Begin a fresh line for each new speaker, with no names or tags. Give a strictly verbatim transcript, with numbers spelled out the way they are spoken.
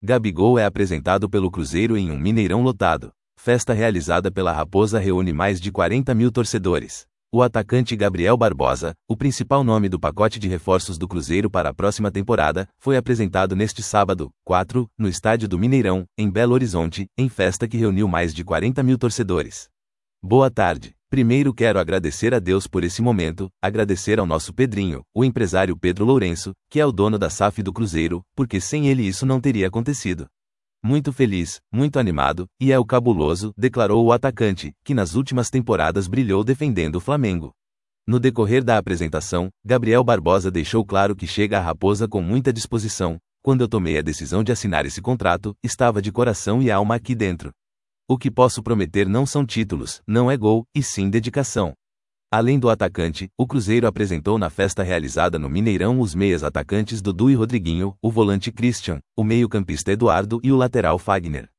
Gabigol é apresentado pelo Cruzeiro em um Mineirão lotado. Festa realizada pela Raposa reúne mais de quarenta mil torcedores. O atacante Gabriel Barbosa, o principal nome do pacote de reforços do Cruzeiro para a próxima temporada, foi apresentado neste sábado, quatro, no estádio do Mineirão, em Belo Horizonte, em festa que reuniu mais de quarenta mil torcedores. Boa tarde. Primeiro quero agradecer a Deus por esse momento, agradecer ao nosso Pedrinho, o empresário Pedro Lourenço, que é o dono da S A F do Cruzeiro, porque sem ele isso não teria acontecido. Muito feliz, muito animado, e é o cabuloso, declarou o atacante, que nas últimas temporadas brilhou defendendo o Flamengo. No decorrer da apresentação, Gabriel Barbosa deixou claro que chega à Raposa com muita disposição. Quando eu tomei a decisão de assinar esse contrato, estava de coração e alma aqui dentro. O que posso prometer não são títulos, não é gol, e sim dedicação. Além do atacante, o Cruzeiro apresentou na festa realizada no Mineirão os meias atacantes Dudu e Rodriguinho, o volante Christian, o meio-campista Eduardo e o lateral Fagner.